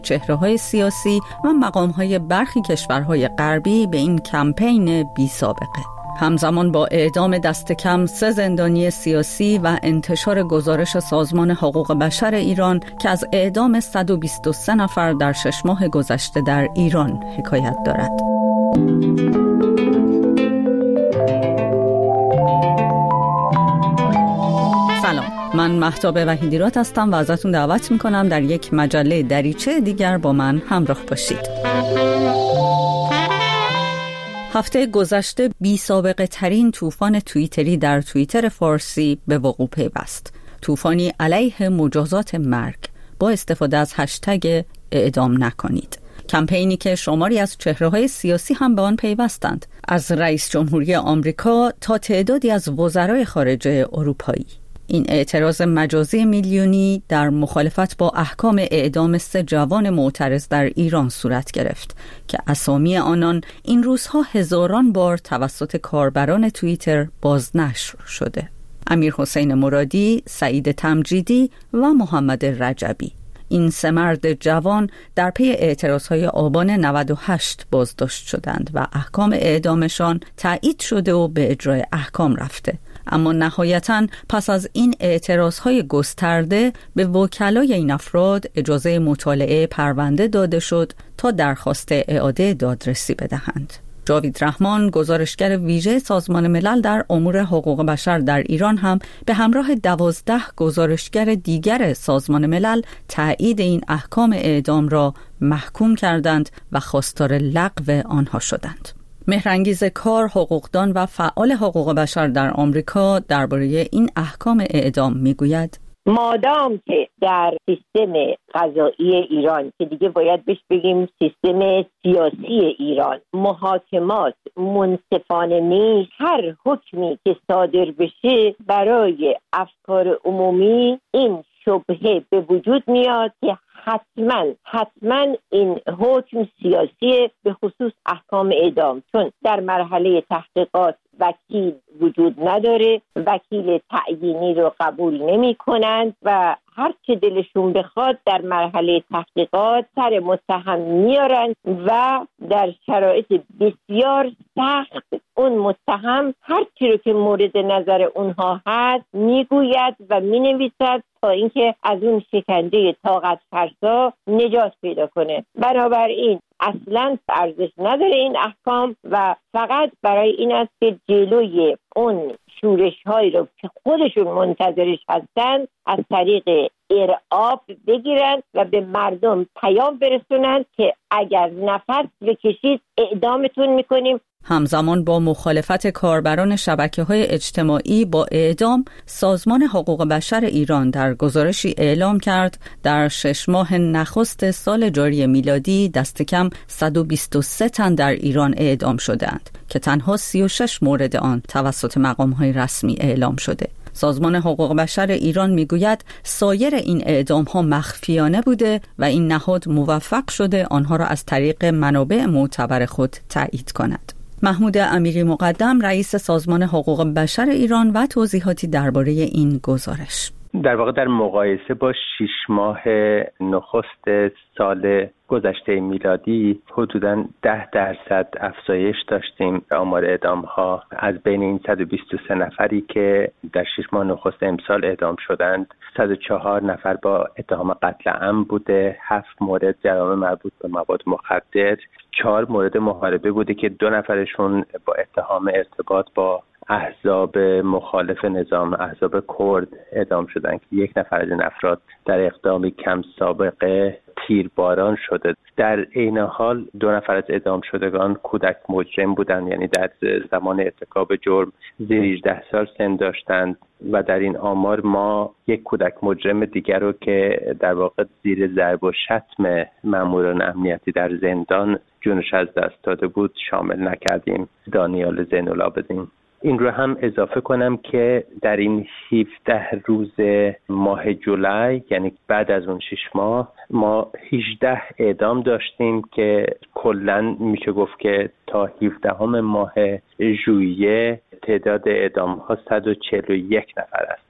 چهره‌های سیاسی و مقام‌های برخی کشورهای غربی به این کمپین بی‌سابقه. همزمان با اعدام دست کم 3 زندانی سیاسی و انتشار گزارش سازمان حقوق بشر ایران که از اعدام 123 نفر در 6 ماه گذشته در ایران حکایت دارد. سلام، من مهتاب وحیدیراد هستم و ازتون دعوت میکنم در یک مجله دریچه دیگر با من همراه باشید. هفته گذشته بی سابقه ترین طوفان توییتری در توییتر فارسی به وقوع پیوست. طوفانی علیه مجازات مرگ با استفاده از هشتگ اعدام نکنید. کمپینی که شماری از چهره‌های سیاسی هم به آن پیوستند، از رئیس جمهوری آمریکا تا تعدادی از وزرای خارجه اروپایی. این اعتراض مجازی میلیونی در مخالفت با احکام اعدام 3 جوان معترض در ایران صورت گرفت که اسامی آنان این روزها هزاران بار توسط کاربران توییتر بازنشر شده. امیرحسین مرادی، سعید تمجیدی و محمد رجبی. این 3 مرد جوان در پی اعتراضهای آبان 98 بازداشت شدند و احکام اعدامشان تایید شده و به اجرای احکام رفته. اما نهایتاً پس از این اعتراضهای گسترده به وکلای این افراد اجازه مطالعه پرونده داده شد تا درخواست اعاده دادرسی بدهند. جاوید رحمان، گزارشگر ویژه سازمان ملل در امور حقوق بشر در ایران، هم به همراه 12 گزارشگر دیگر سازمان ملل تایید این احکام اعدام را محکوم کردند و خواستار لغو آنها شدند. مهرانگیز کار، حقوقدان و فعال حقوق بشر در آمریکا درباره این احکام اعدام میگوید: مادام که در سیستم قضایی ایران، که دیگه باید بهش بگیم سیستم سیاسی ایران، محاکمات منصفانه نیست، هر حکمی که صادر بشه برای افکار عمومی این شبهه به وجود میاد که حتما این حکم سیاسی، به خصوص احکام اعدام، چون در مرحله تحقیقات وکیل وجود نداره، وکیل تعیینی رو قبول نمی کنند و هر چه دلشون بخواد در مرحله تحقیقات سر متهم میارن و در شرایط بسیار سخت اون متهم هر چی رو که مورد نظر اونها هست میگوید و مینویسد تا اینکه از اون شکنجه طاقت فرسا نجات پیدا کنه. بنابراین اصلا ارزش نداره این احکام و فقط برای این است که جلوی اون شورش هایی رو که خودشون منتظرش هستن از طریق ارعاب بگیرن و به مردم پیام برسونن که اگر نفس بکشید اعدامتون میکنیم. همزمان با مخالفت کاربران شبکه‌های اجتماعی با اعدام، سازمان حقوق بشر ایران در گزارشی اعلام کرد در 6 ماه نخست سال جاری میلادی دست کم 123 تن در ایران اعدام شدند که تنها 36 مورد آن توسط مقام‌های رسمی اعلام شده. سازمان حقوق بشر ایران میگوید سایر این اعدام‌ها مخفیانه بوده و این نهاد موفق شده آنها را از طریق منابع معتبر خود تایید کند. محمود امیری مقدم، رئیس سازمان حقوق بشر ایران، و توضیحاتی درباره این گزارش. در واقع در مقایسه با 6 ماه نخست سال گذشته میلادی حدوداً 10% افزایش داشتیم آمار اعدام‌ها. از بین این 123 نفری که در 6 ماه نخست امسال اعدام شدند، 104 نفر با اتهام قتل عمد بوده، 7 مورد جرائم مربوط به مواد مخدر، 4 مورد محاربه بوده که 2 نفرشون با اتهام ارتباط با احزاب مخالف نظام، احزاب کرد اعدام شدند که 1 نفر از این افراد در اقدامی کم سابقه تیرباران شده. در عین حال 2 نفر از اعدام شدگان کودک مجرم بودند، یعنی در زمان ارتکاب جرم زیر 18 سال سن داشتند و در این آمار ما 1 کودک مجرم دیگر رو که در واقع زیر ضرب و شتم ماموران امنیتی در زندان جونش از دست داده بود شامل نکردیم، دانیال زین‌العابدین. این رو هم اضافه کنم که در این 17 روز ماه جولای، یعنی بعد از اون 6 ماه، ما 18 اعدام داشتیم که کلاً میشه گفت که تا 17 ماه ژوئیه تعداد اعدام ها 141 نفر هستند.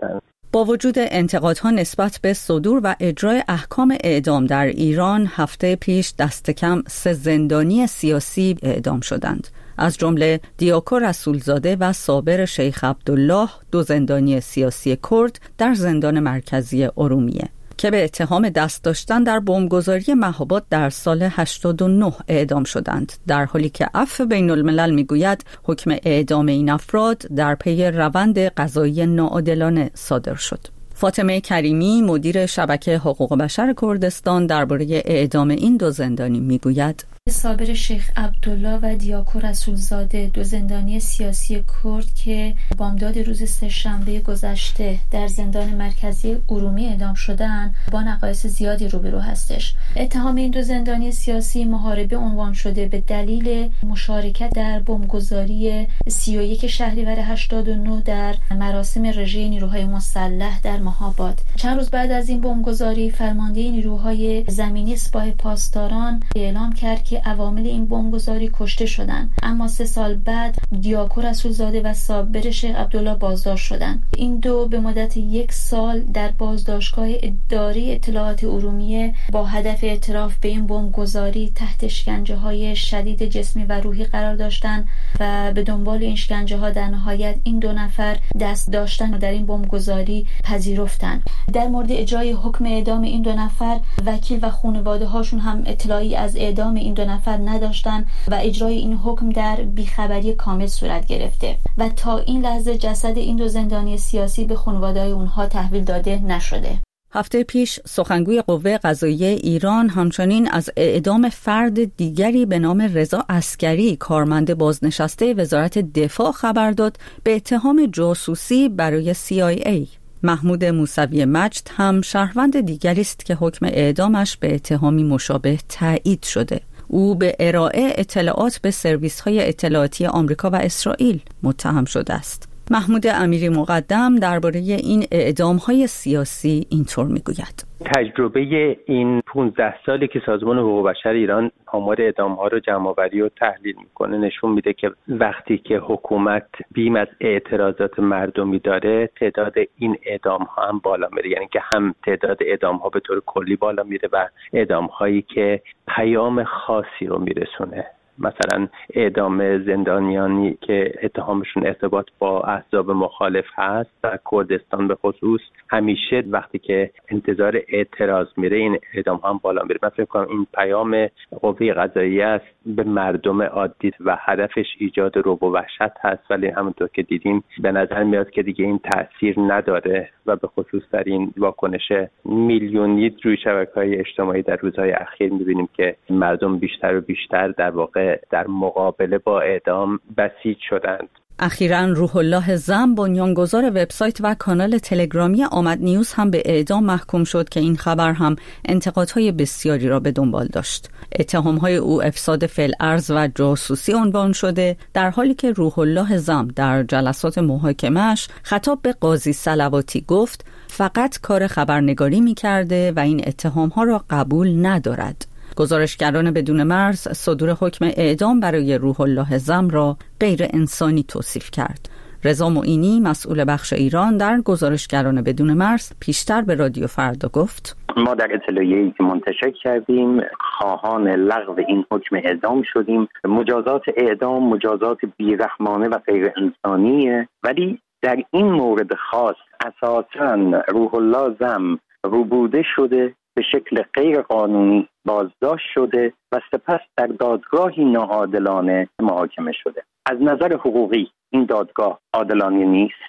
با وجود انتقادها نسبت به صدور و اجرای احکام اعدام در ایران، هفته پیش دست کم 3 زندانی سیاسی اعدام شدند. از جمله دیاکو رسولزاده و صابر شیخ عبدالله، 2 زندانی سیاسی کرد در زندان مرکزی ارومیه که به اتهام دست داشتن در بمبگذاری مهاباد در سال 89 اعدام شدند، در حالی که عفو بین الملل میگوید حکم اعدام این افراد در پی روند قضایی ناعادلانه صادر شد. فاطمه کریمی، مدیر شبکه حقوق بشر کردستان، درباره اعدام این 2 زندانی میگوید: صابر شیخ عبدالله و دیاکو رسولزاده، 2 زندانی سیاسی کرد که بامداد روز سه‌شنبه گذشته در زندان مرکزی ارومیه اعدام شدند، با نقایص زیادی روبرو هستش. اتهام این 2 زندانی سیاسی محاربه عنوان شده به دلیل مشارکت در بمبگذاری 31 شهریور 89 در مراسم رژه نیروهای مسلح در مهاباد. چند روز بعد از این بمبگذاری، فرمانده نیروهای زمینی سپاه پاسداران اعلام کرد که عوامل این بمبگذاری کشته شدند، اما 3 سال بعد دیاکو رسولزاده و صابر شیخ عبدالله بازداشت شدند. این 2 به مدت 1 سال در بازداشتگاه اداره اطلاعات ارومیه با هدف اعتراف به این بمبگذاری تحت شکنجه‌های شدید جسمی و روحی قرار داشتند و به دنبال این شکنجه‌ها در نهایت این 2 نفر دست داشتن و در این بمبگذاری پذیرفتند. در مورد اجرای حکم اعدام این 2 نفر، وکیل و خانواده‌هاشون هم اطلاعی از اعدام این 2 نفر نداشتن و اجرای این حکم در بیخبری کامل صورت گرفته و تا این لحظه جسد این 2 زندانی سیاسی به خانواده‌های اونها تحویل داده نشده. هفته پیش سخنگوی قوه قضاییه ایران همچنین از اعدام فرد دیگری به نام رضا عسکری، کارمند بازنشسته وزارت دفاع، خبر داد به اتهام جاسوسی برای CIA. محمود موسوی مجد هم شهروند دیگری است که حکم اعدامش به اتهامی مشابه تایید شده. او به ارائه اطلاعات به سرویس‌های اطلاعاتی آمریکا و اسرائیل متهم شده است. محمود امیری مقدم درباره این اعدام‌های سیاسی اینطور میگوید: تجربه این 15 سالی که سازمان حقوق بشر ایران آمار اعدام‌ها رو جمع‌آوری و تحلیل میکنه نشون میده که وقتی که حکومت بیم از اعتراضات مردمی داره، تعداد این اعدام‌ها هم بالا میره، یعنی که هم تعداد اعدام‌ها به طور کلی بالا میره و اعدام‌هایی که پیام خاصی رو میرسونه. مثلا اعدام زندانیانی که اتهامشون ارتباط با احزاب مخالف هست و کردستان به خصوص، همیشه وقتی که انتظار اعتراض میره این اعدام هم بالا میره. من فکر کنم این پیام قوه قضاییه است به مردم عادی و هدفش ایجاد رعب و وحشت هست، ولی همونطور که دیدیم به نظر میاد که دیگه این تأثیر نداره و به خصوص در این واکنش میلیونی روی شبکه‌های اجتماعی در روزهای اخیر میبینیم که مردم بیشتر و بیشتر در واقع در مقابله با اعدام بسیج شدند. اخیراً روح الله زم، بنیانگذار وبسایت و کانال تلگرامی آمد نیوز، هم به اعدام محکوم شد که این خبر هم انتقادهای بسیاری را به دنبال داشت. اتهامهای او افساد فی‌الارض و جاسوسی عنوان شده، در حالی که روح الله زم در جلسات محاکمه‌اش خطاب به قاضی صلواتی گفت فقط کار خبرنگاری می‌کرده و این اتهامها را قبول ندارد. گزارشگران بدون مرز صدور حکم اعدام برای روح الله زم را غیر انسانی توصیف کرد. رضا معینی، مسئول بخش ایران در گزارشگران بدون مرز، پیشتر به رادیو فردا گفت: ما در اطلاعیه‌ای که منتشر کردیم خواهان لغو این حکم اعدام شدیم. مجازات اعدام مجازات بیرحمانه و غیر انسانیه، ولی در این مورد خاص اساساً روح الله زم روبوده شده، به شکل غیر قانونی بازداشت شده و سپس در دادگاهی ناعادلانه محاکمه شده. از نظر حقوقی این دادگاه عادلانه نیست،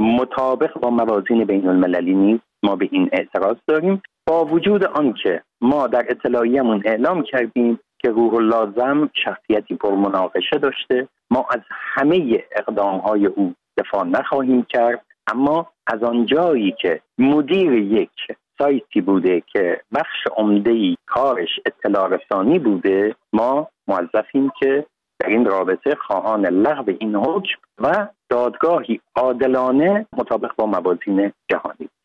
مطابق با موازین بین المللی نیست. ما به این اعتراض داریم، با وجود آنکه ما در اطلاعیه‌مون اعلام کردیم که روح الله زم شخصیتی پرمناقشه داشته، ما از همه اقدامهای او دفاع نخواهیم کرد، اما از آنجایی که مدیر یک سایتی بوده که بخش عمده‌ای کارش اطلاع رسانی بوده، ما موظفیم که در این رابطه خواهان لغو این حکم و دادگاهی عادلانه مطابق با موازین جهانی باشیم.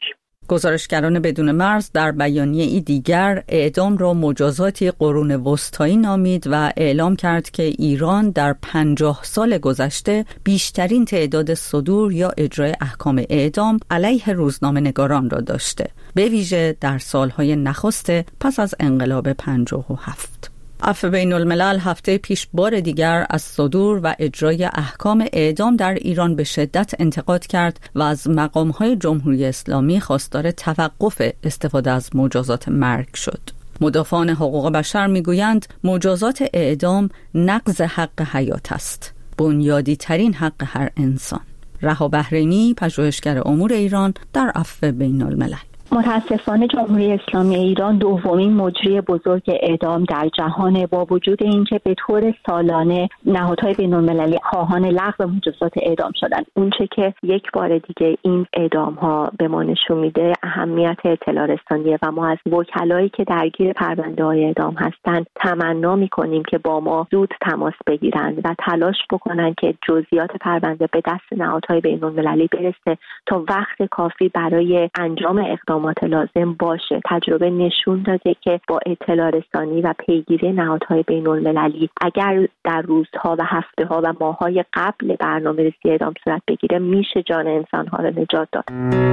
گزارشگران بدون مرز در بیانیه‌ای دیگر اعدام را مجازاتی قرون وسطایی نامید و اعلام کرد که ایران در 50 سال گذشته بیشترین تعداد صدور یا اجرای احکام اعدام علیه روزنامه‌نگاران را داشته، به ویژه در سالهای نخست پس از انقلاب 57. عفو بین الملل هفته پیش بار دیگر از صدور و اجرای احکام اعدام در ایران به شدت انتقاد کرد و از مقام‌های جمهوری اسلامی خواستار توقف استفاده از مجازات مرگ شد. مدافعان حقوق بشر میگویند مجازات اعدام نقض حق حیات است، بنیادی ترین حق هر انسان. رها بحرینی، پژوهشگر امور ایران، در عفو بین الملل: متاسفانه جمهوری اسلامی ایران دومین مجری بزرگ اعدام در جهان، با وجود اینکه به طور سالانه نهادهای بین‌المللی خواهان لغو مجازات اعدام شدند. اونچه که یک بار دیگه این اعدام ها به ما نشون میده اهمیت اطلاع رسانیه و ما از وکلایی که درگیر پرونده های اعدام هستند تمنا میکنیم که با ما زود تماس بگیرند و تلاش بکنن که جزئیات پرونده به دست نهادهای بین‌المللی برسه تا وقت کافی برای انجام اقدامات لازم باشه. تجربه نشون داده که با اطلاع رسانی و پیگیری نهادهای بین‌المللی اگر در روزها و هفته‌ها و ماه‌های قبل برنامه‌ریزی اعدام صورت بگیره میشه جان انسان‌ها را نجات داد.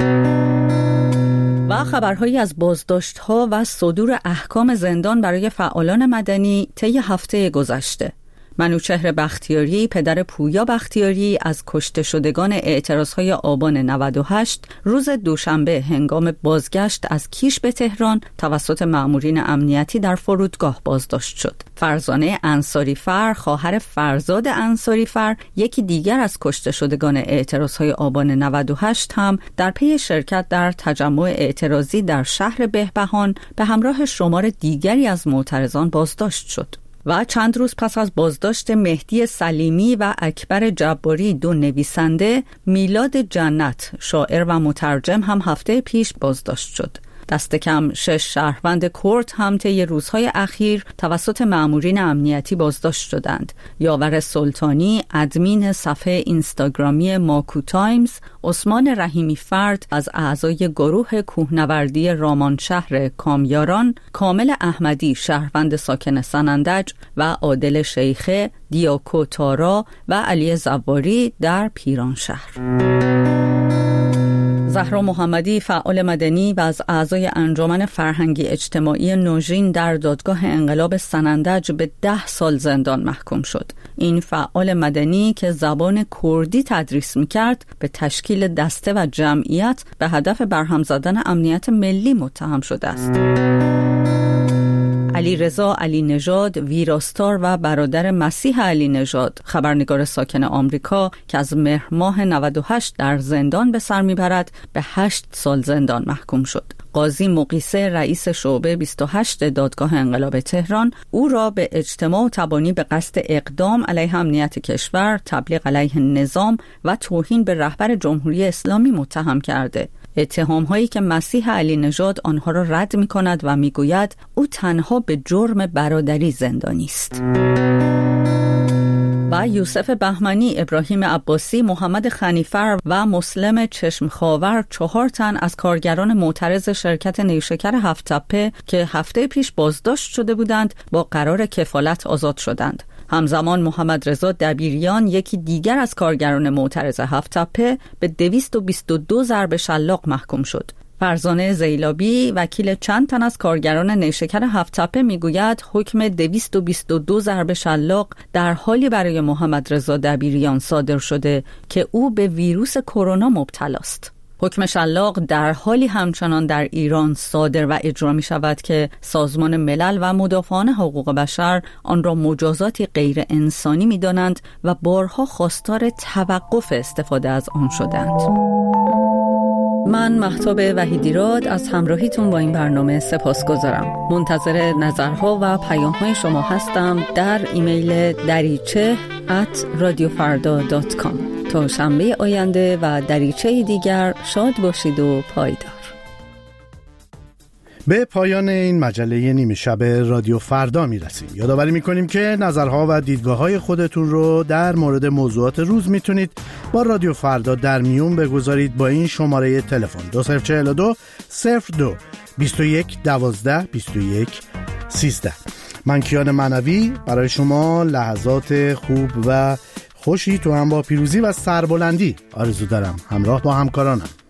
و خبرهایی از بازداشت‌ها و صدور احکام زندان برای فعالان مدنی طی هفته گذشته. منوچهر بختیاری، پدر پویا بختیاری، از کشته شدگان اعتراضهای آبان 98 روز دوشنبه هنگام بازگشت از کیش به تهران توسط مأمورین امنیتی در فرودگاه بازداشت شد. فرزانه انصاری‌فر، خواهر فرزاد انصاری‌فر، یکی دیگر از کشته شدگان اعتراضهای آبان 98 هم در پی شرکت در تجمع اعتراضی در شهر بهبهان به همراه شمار دیگری از معترضان بازداشت شد. و چند روز پس از بازداشت مهدی سلیمی و اکبر جباری، دو نویسنده، میلاد جنت، شاعر و مترجم، هم هفته پیش بازداشت شد. دست کم 6 شهروند کرد هم طی روزهای اخیر توسط مأمورین امنیتی بازداشت شدند. یاور سلطانی، ادمین صفحه اینستاگرامی ماکو تایمز، عثمان رحیمی فرد از اعضای گروه کوهنوردی رامانشهر کامیاران، کامل احمدی، شهروند ساکن سنندج، و عادل شیخه، دیاکو تارا و علی زواری در پیرانشهر. زهرا محمدی، فعال مدنی و از اعضای انجمن فرهنگی اجتماعی نوژین، در دادگاه انقلاب سنندج به 10 سال زندان محکوم شد. این فعال مدنی که زبان کردی تدریس می‌کرد به تشکیل دسته و جمعیت به هدف برهم زدن امنیت ملی متهم شده است. علی رضا علی نژاد، ویراستار و برادر مسیح علی نژاد، خبرنگار ساکن آمریکا که از مهر ماه 98 در زندان به سر میبرد، به 8 سال زندان محکوم شد. قاضی مقیسه، رئیس شعبه 28 دادگاه انقلاب تهران، او را به اجتماع و تبانی به قصد اقدام علیه امنیت کشور، تبلیغ علیه نظام و توهین به رهبر جمهوری اسلامی متهم کرده. اتهام هایی که مسیح علی نژاد آنها را رد می کند و می گوید او تنها به جرم برادری زندانی است. و یوسف بهمنی، ابراهیم عباسی، محمد خنیفر و مسلم چشمخاور، 4 تن از کارگران معترض شرکت نیشکر هفت‌تپه که هفته پیش بازداشت شده بودند با قرار کفالت آزاد شدند. همزمان محمد رضا دبیریان، یکی دیگر از کارگران معترض هفت‌تپه، به 222 ضرب شلاق محکوم شد. فرزانه زیلابی، وکیل چند تن از کارگران نیشکر هفت‌تپه، میگوید حکم 222 ضرب شلاق در حالی برای محمد رضا دبیریان صادر شده که او به ویروس کرونا مبتلا است. حکم شلاق در حالی همچنان در ایران صادر و اجرا می شود که سازمان ملل و مدافعان حقوق بشر آن را مجازاتی غیر انسانی می دانند و بارها خواستار توقف استفاده از آن شدند. من مهتاب وحیدیراد از همراهیتون با این برنامه سپاسگزارم. منتظر نظرها و پیام‌های شما هستم در ایمیل dariche@radiofarda.com. تا شنبه آینده و دریچه دیگر شاد باشید و پایدار. به پایان این مجله نیمه شب رادیو فردا میرسیم. یادآوری میکنیم که نظرها و دیدگاه‌های خودتون رو در مورد موضوعات روز میتونید با رادیو فردا در میون بگذارید با این شماره تلفن 2042 02 21 12 21 13. من کیان معنوی برای شما لحظات خوب و خوشی تو هم با پیروزی و سربلندی آرزو دارم، همراه با همکارانم.